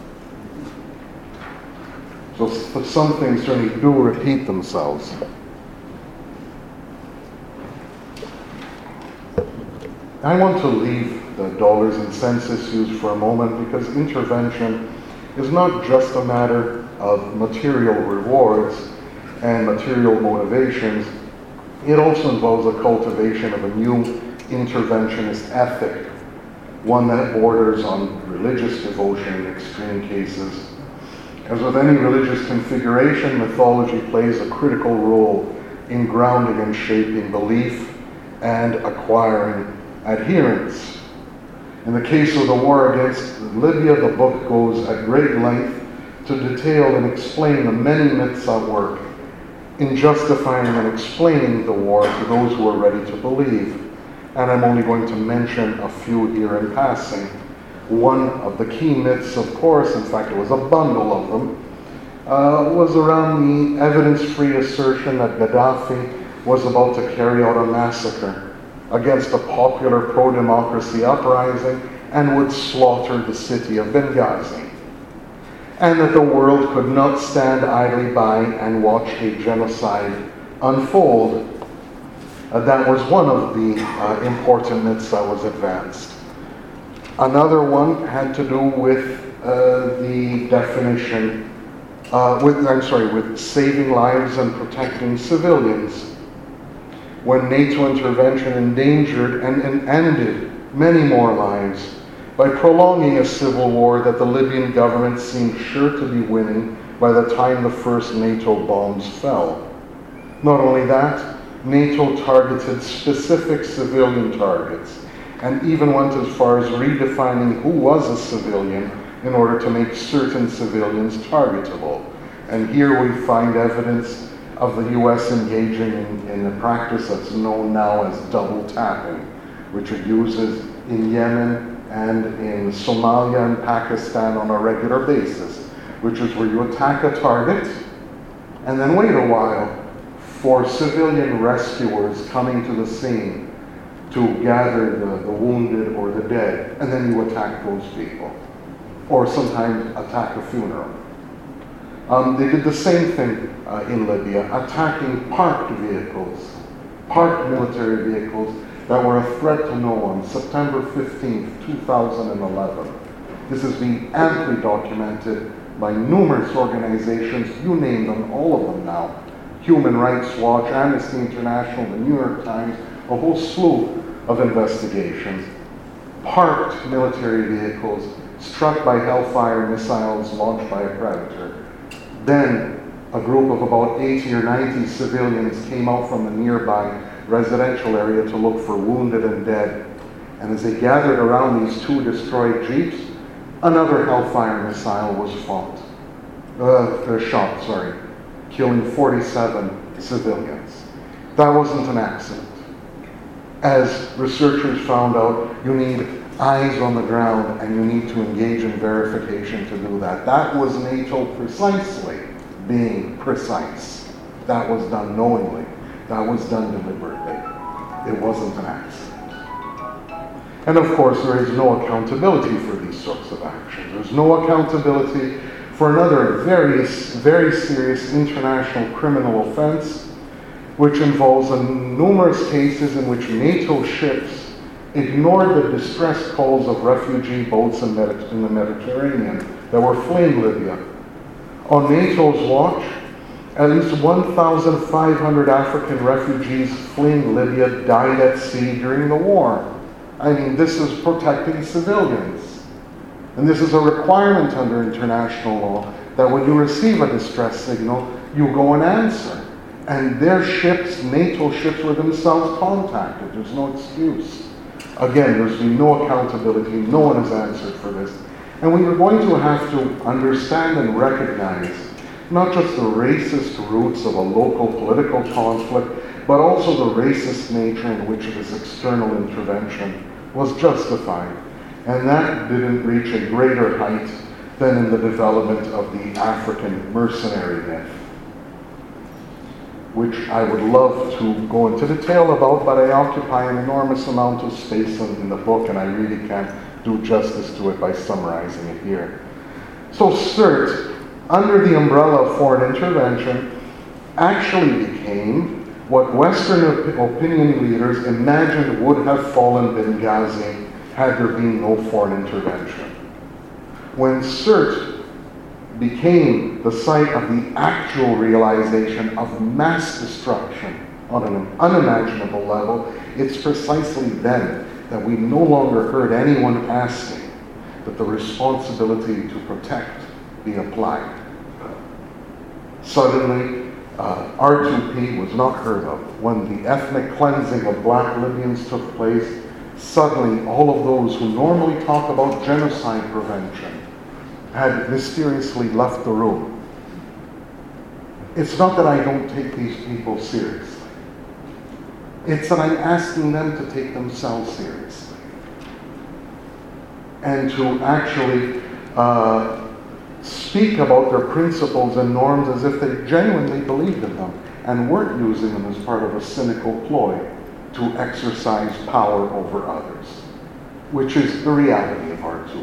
So some things certainly do repeat themselves. I want to leave the dollars and cents issues for a moment, because intervention is not just a matter of material rewards and material motivations. It also involves a cultivation of a new interventionist ethic, one that borders on religious devotion in extreme cases. As with any religious configuration, mythology plays a critical role in grounding and shaping belief and acquiring adherence. In the case of the war against Libya, the book goes at great length to detail and explain the many myths at work in justifying and explaining the war to those who are ready to believe. And I'm only going to mention a few here in passing. One of the key myths, of course, in fact it was a bundle of them, was around the evidence-free assertion that Gaddafi was about to carry out a massacre against a popular pro-democracy uprising and would slaughter the city of Benghazi, and that the world could not stand idly by and watch a genocide unfold. That was one of the important myths that was advanced. Another one had to do with the definition, with saving lives and protecting civilians. When NATO intervention endangered and ended many more lives by prolonging a civil war that the Libyan government seemed sure to be winning by the time the first NATO bombs fell. Not only that, NATO targeted specific civilian targets, and even went as far as redefining who was a civilian in order to make certain civilians targetable. And here we find evidence of the US engaging in a practice that's known now as double tapping, which it uses in Yemen and in Somalia and Pakistan on a regular basis, which is where you attack a target and then wait a while for civilian rescuers coming to the scene to gather the wounded or the dead, and then you attack those people, or sometimes attack a funeral. They did the same thing in Libya, attacking parked vehicles, parked military vehicles that were a threat to no one, September 15th, 2011. This has been amply documented by numerous organizations, you name them, all of them now. Human Rights Watch, Amnesty International, the New York Times, a whole slew of investigations. Parked military vehicles struck by Hellfire missiles launched by a Predator. Then a group of about 80 or 90 civilians came out from a nearby residential area to look for wounded and dead. And as they gathered around these two destroyed Jeeps, another Hellfire missile was shot, killing 47 civilians. That wasn't an accident. As researchers found out, you need eyes on the ground and you need to engage in verification to do that. That was NATO precisely being precise. That was done knowingly. That was done deliberately. It wasn't an accident. And of course, there is no accountability for these sorts of actions. There's no accountability for another very, very serious international criminal offense, which involves numerous cases in which NATO ships ignored the distress calls of refugee boats in the Mediterranean that were fleeing Libya. On NATO's watch, At least 1,500 African refugees fleeing Libya died at sea during the war. I mean, this is protecting civilians. And this is a requirement under international law that when you receive a distress signal, you go and answer. And their ships, NATO ships, were themselves contacted. There's no excuse. Again, there's been no accountability. No one has answered for this. And we are going to have to understand and recognize not just the racist roots of a local political conflict, but also the racist nature in which this external intervention was justified. And that didn't reach a greater height than in the development of the African mercenary myth, which I would love to go into detail about, but I occupy an enormous amount of space in the book, and I really can't do justice to it by summarizing it here. So CERT, under the umbrella of foreign intervention, actually became what Western opinion leaders imagined would have fallen Benghazi had there been no foreign intervention. When CERT became the site of the actual realization of mass destruction on an unimaginable level, it's precisely then that we no longer heard anyone asking that the responsibility to protect be applied. Suddenly, R2P was not heard of. When the ethnic cleansing of black Libyans took place, suddenly all of those who normally talk about genocide prevention had mysteriously left the room. It's not that I don't take these people seriously. It's that I'm asking them to take themselves seriously and to actually speak about their principles and norms as if they genuinely believed in them and weren't using them as part of a cynical ploy to exercise power over others, which is the reality of R2P.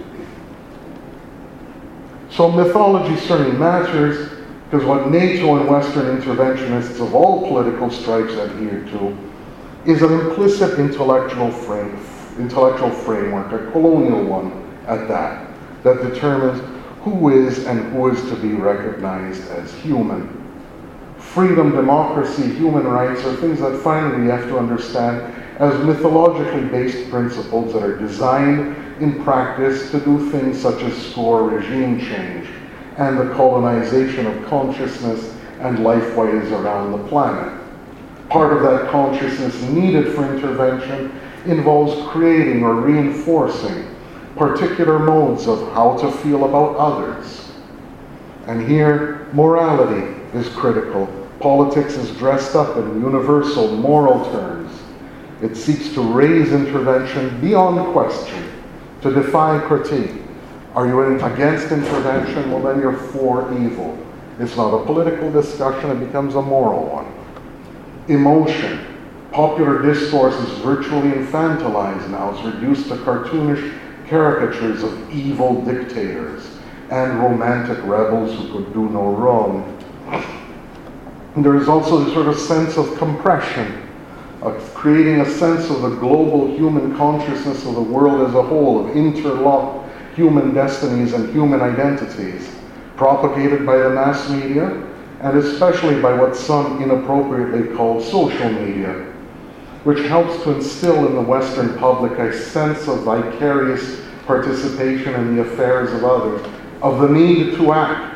So mythology certainly matters, because what NATO and Western interventionists of all political stripes adhere to is an implicit intellectual framework, a colonial one at that determines who is and who is to be recognized as human. Freedom, democracy, human rights are things that finally we have to understand as mythologically based principles that are designed in practice to do things such as score regime change and the colonization of consciousness and life ways around the planet. Part of that consciousness needed for intervention involves creating or reinforcing particular modes of how to feel about others. And here, morality is critical. Politics is dressed up in universal moral terms. It seeks to raise intervention beyond question, to defy critique. Are you against intervention? Well, then you're for evil. It's not a political discussion, it becomes a moral one. Emotion. Popular discourse is virtually infantilized now. It's reduced to cartoonish caricatures of evil dictators and romantic rebels who could do no wrong. And there is also this sort of sense of compression, of creating a sense of the global human consciousness of the world as a whole, of interlocked human destinies and human identities, propagated by the mass media, and especially by what some inappropriately call social media, which helps to instill in the Western public a sense of vicarious participation in the affairs of others, of the need to act.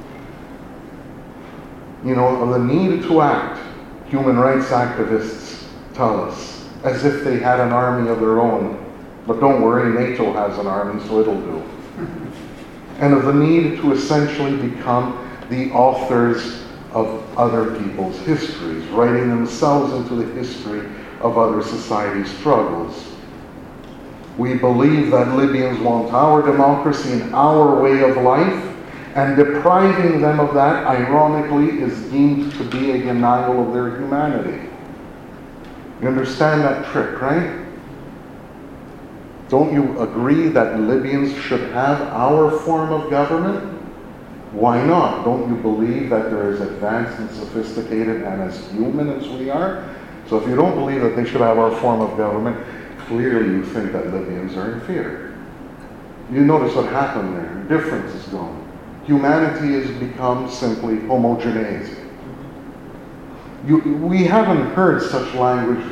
Of the need to act, human rights activists tell us, as if they had an army of their own. But don't worry, NATO has an army, so it'll do. And of the need to essentially become the authors of other people's histories, writing themselves into the history of other society struggles. We believe that Libyans want our democracy and our way of life, and depriving them of that, ironically, is deemed to be a denial of their humanity. You understand that trick, right? Don't you agree that Libyans should have our form of government? Why not? Don't you believe that they're as advanced and sophisticated and as human as we are? So if you don't believe that they should have our form of government, clearly you think that Libyans are inferior. You notice what happened there. Difference is gone. Humanity has become simply homogeneity. We haven't heard such language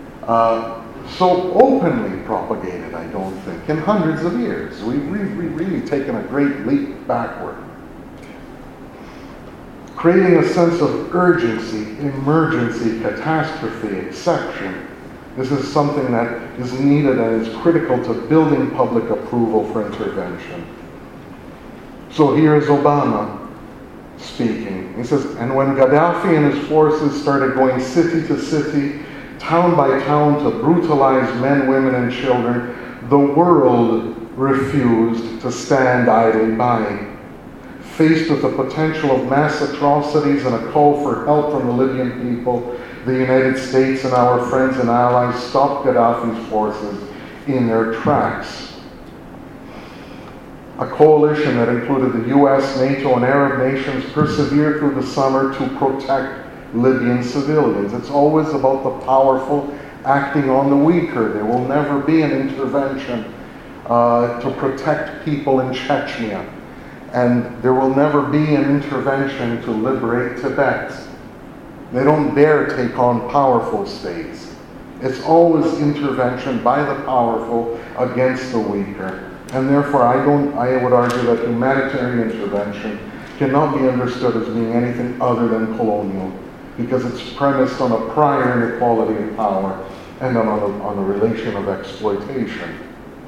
so openly propagated, I don't think, in hundreds of years. We've really taken a great leap backward. Creating a sense of urgency, emergency, catastrophe, exception. This is something that is needed and is critical to building public approval for intervention. So here is Obama speaking. He says, and when Gaddafi and his forces started going city to city, town by town to brutalize men, women, and children, the world refused to stand idly by. Faced with the potential of mass atrocities and a call for help from the Libyan people, the United States and our friends and allies stopped Gaddafi's forces in their tracks. A coalition that included the US, NATO, and Arab nations persevered through the summer to protect Libyan civilians. It's always about the powerful acting on the weaker. There will never be an intervention to protect people in Chechnya. And there will never be an intervention to liberate Tibet. They don't dare take on powerful states. It's always intervention by the powerful against the weaker. And therefore, I would argue that humanitarian intervention cannot be understood as being anything other than colonial, because it's premised on a prior inequality of power and on a relation of exploitation.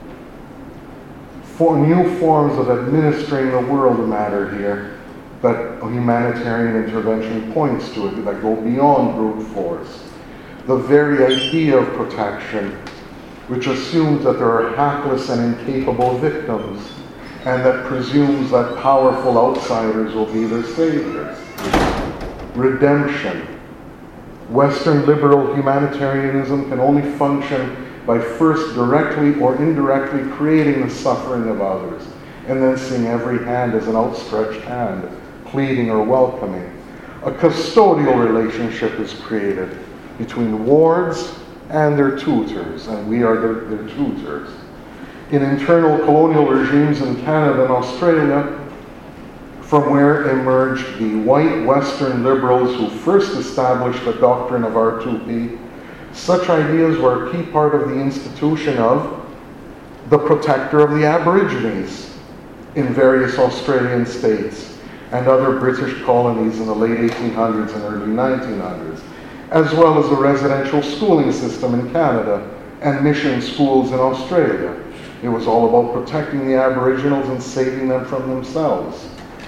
For new forms of administering the world matter here that humanitarian intervention points to, it, that go beyond brute force. The very idea of protection, which assumes that there are hapless and incapable victims, and that presumes that powerful outsiders will be their saviors. Redemption. Western liberal humanitarianism can only function by first directly or indirectly creating the suffering of others, and then seeing every hand as an outstretched hand, pleading or welcoming. A custodial relationship is created between wards and their tutors, and we are their tutors. In internal colonial regimes in Canada and Australia, from where emerged the white Western liberals who first established the doctrine of R2P, such ideas were a key part of the institution of the protector of the Aborigines in various Australian states and other British colonies in the late 1800s and early 1900s, as well as the residential schooling system in Canada and mission schools in Australia. It was all about protecting the Aboriginals and saving them from themselves.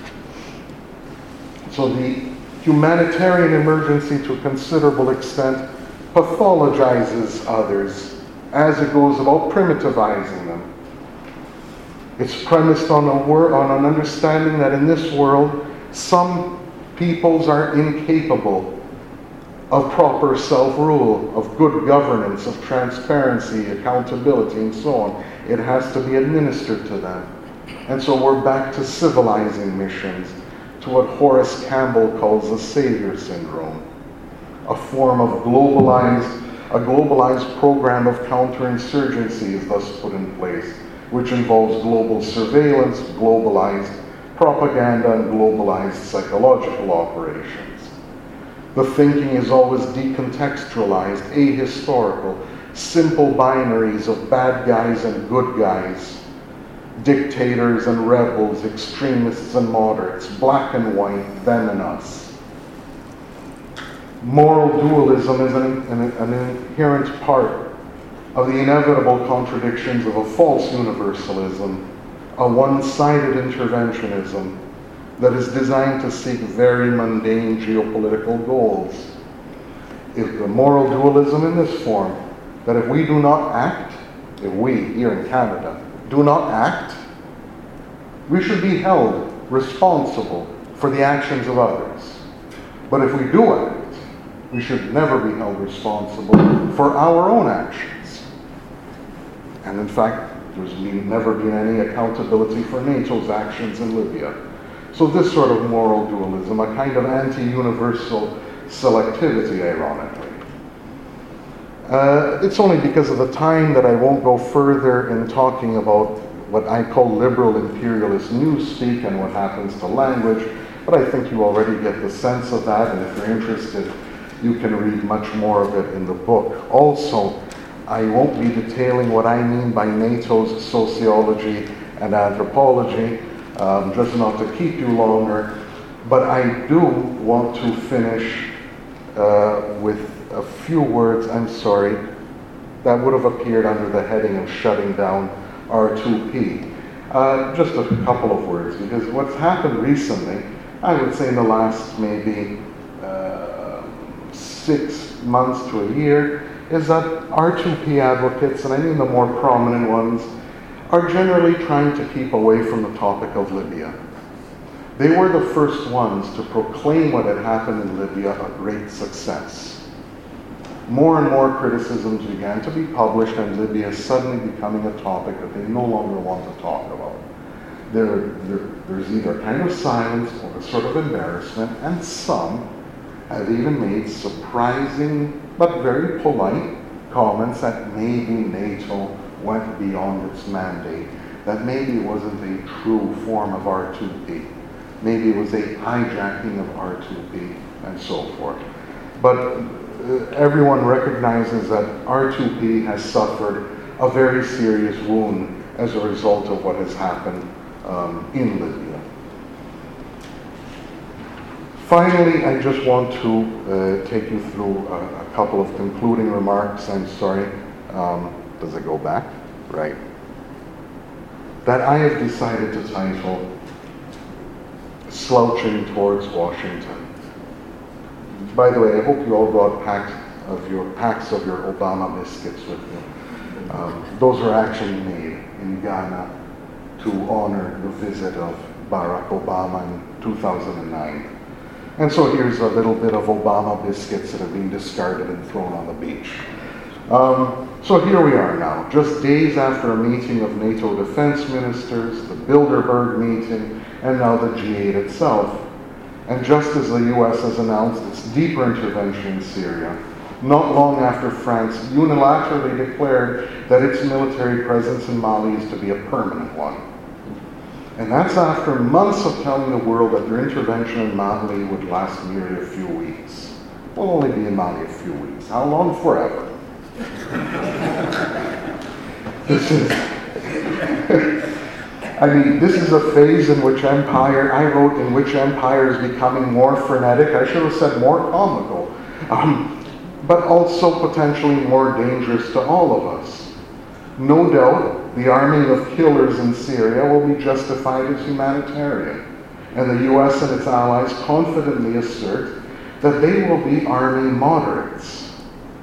So the humanitarian emergency, to a considerable extent, pathologizes others as it goes about primitivizing them. It's premised on an understanding that in this world, some peoples are incapable of proper self-rule, of good governance, of transparency, accountability, and so on. It has to be administered to them. And so we're back to civilizing missions, to what Horace Campbell calls the savior syndrome, a form of a globalized program of counterinsurgency is thus put in place, which involves global surveillance, globalized propaganda, and globalized psychological operations. The thinking is always decontextualized, ahistorical, simple binaries of bad guys and good guys, dictators and rebels, extremists and moderates, black and white, them and us. Moral dualism is an inherent part of the inevitable contradictions of a false universalism, a one-sided interventionism that is designed to seek very mundane geopolitical goals. If the moral dualism in this form, that if we do not act, if we here in Canada do not act, we should be held responsible for the actions of others. But if we do act, we should never be held responsible for our own actions. And in fact, there's never been any accountability for NATO's actions in Libya. So this sort of moral dualism, a kind of anti-universal selectivity, ironically. It's only because of the time that I won't go further in talking about what I call liberal imperialist newspeak and what happens to language, but I think you already get the sense of that, and if you're interested You can read much more of it in the book. Also, I won't be detailing what I mean by NATO's sociology and anthropology, just not to keep you longer, but I do want to finish with a few words, I'm sorry, that would have appeared under the heading of shutting down R2P. Just a couple of words, because what's happened recently, I would say in the last maybe 6 months to a year, is that R2P advocates, and I mean the more prominent ones, are generally trying to keep away from the topic of Libya. They were the first ones to proclaim what had happened in Libya a great success. More and more criticisms began to be published, and Libya is suddenly becoming a topic that they no longer want to talk about. There's either kind of silence or a sort of embarrassment, and some have even made surprising but very polite comments that maybe NATO went beyond its mandate, that maybe it wasn't a true form of R2P. Maybe it was a hijacking of R2P and so forth. But everyone recognizes that R2P has suffered a very serious wound as a result of what has happened in Libya. Finally, I just want to take you through a couple of concluding remarks. I'm sorry. Does it go back? Right. That I have decided to title Slouching Towards Washington. By the way, I hope you all brought packs of your Obama biscuits with you. Those were actually made in Ghana to honor the visit of Barack Obama in 2009. And so here's a little bit of Obama biscuits that have been discarded and thrown on the beach. So here we are now, just days after a meeting of NATO defense ministers, the Bilderberg meeting, and now the G8 itself. And just as the US has announced its deeper intervention in Syria, not long after France unilaterally declared that its military presence in Mali is to be a permanent one. And that's after months of telling the world that their intervention in Mali would last merely a few weeks. We'll only be in Mali a few weeks. How long? Forever. This is a phase in which in which empire is becoming more frenetic. I should have said more comical, but also potentially more dangerous to all of us. No doubt, the arming of killers in Syria will be justified as humanitarian, and the US and its allies confidently assert that they will be arming moderates.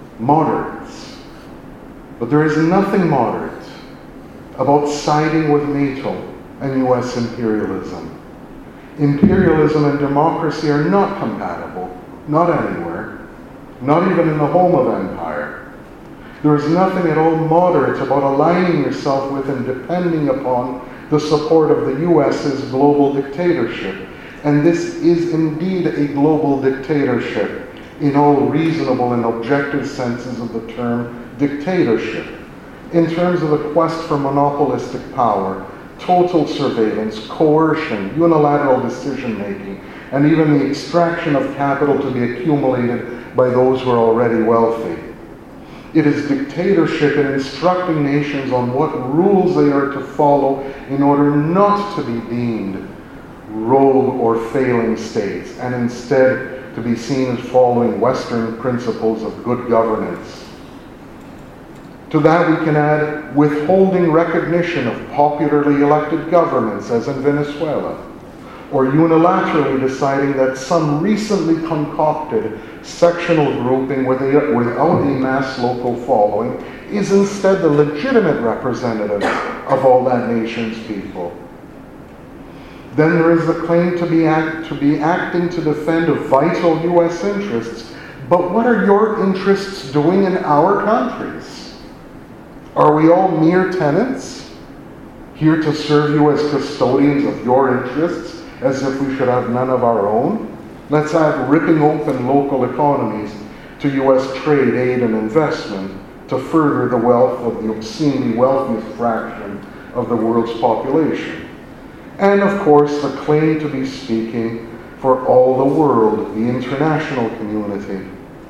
But there is nothing moderate about siding with NATO and US imperialism. Imperialism and democracy are not compatible, not anywhere, not even in the home of empire. There is nothing at all moderate about aligning yourself with and depending upon the support of the US's global dictatorship. And this is indeed a global dictatorship in all reasonable and objective senses of the term dictatorship. In terms of the quest for monopolistic power, total surveillance, coercion, unilateral decision-making, and even the extraction of capital to be accumulated by those who are already wealthy. It is dictatorship in instructing nations on what rules they are to follow in order not to be deemed rogue or failing states, and instead to be seen as following Western principles of good governance. To that we can add withholding recognition of popularly elected governments, as in Venezuela, or unilaterally deciding that some recently concocted sectional grouping without a mass local following is instead the legitimate representative of all that nation's people. Then there is the claim to be acting to defend vital U.S. interests. But what are your interests doing in our countries? Are we all mere tenants, here to serve you as custodians of your interests, as if we should have none of our own? Let's have ripping open local economies to U.S. trade, aid, and investment to further the wealth of the obscenely wealthiest fraction of the world's population. And of course, the claim to be speaking for all the world, the international community,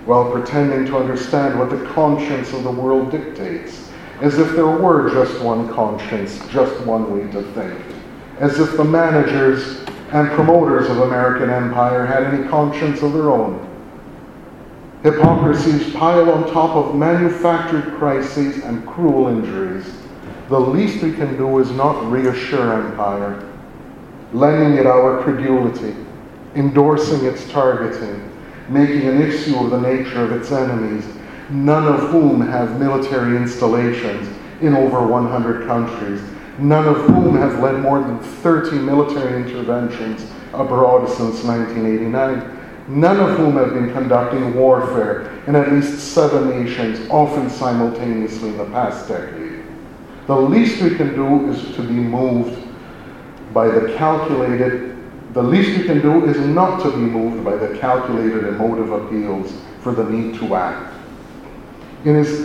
while pretending to understand what the conscience of the world dictates, as if there were just one conscience, just one way to think, as if the managers and promoters of American empire had any conscience of their own. Hypocrisies pile on top of manufactured crises and cruel injuries. The least we can do is not reassure empire, lending it our credulity, endorsing its targeting, making an issue of the nature of its enemies, none of whom have military installations in over 100 countries, none of whom have led more than 30 military interventions abroad since 1989, none of whom have been conducting warfare in at least 7 nations, often simultaneously in the past decade. The least we can do is to be moved by the least we can do is not to be moved by the calculated emotive appeals for the need to act. In his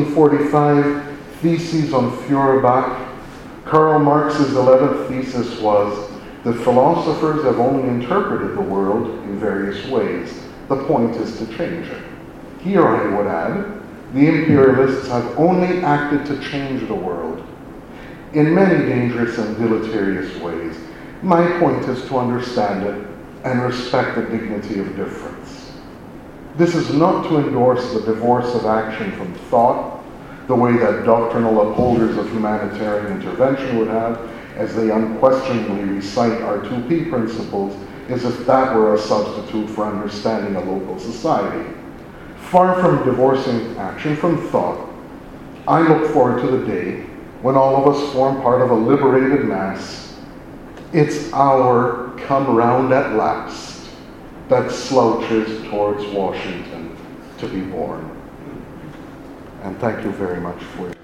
1845 Theses on Feuerbach, Karl Marx's 11th thesis was that philosophers have only interpreted the world in various ways. The point is to change it. Here, I would add, the imperialists have only acted to change the world in many dangerous and deleterious ways. My point is to understand it and respect the dignity of difference. This is not to endorse the divorce of action from thought, the way that doctrinal upholders of humanitarian intervention would have, as they unquestionably recite our 2P principles, as if that were a substitute for understanding a local society. Far from divorcing action from thought, I look forward to the day when all of us form part of a liberated mass. It's our come round at last that slouches towards Washington to be born. And thank you very much for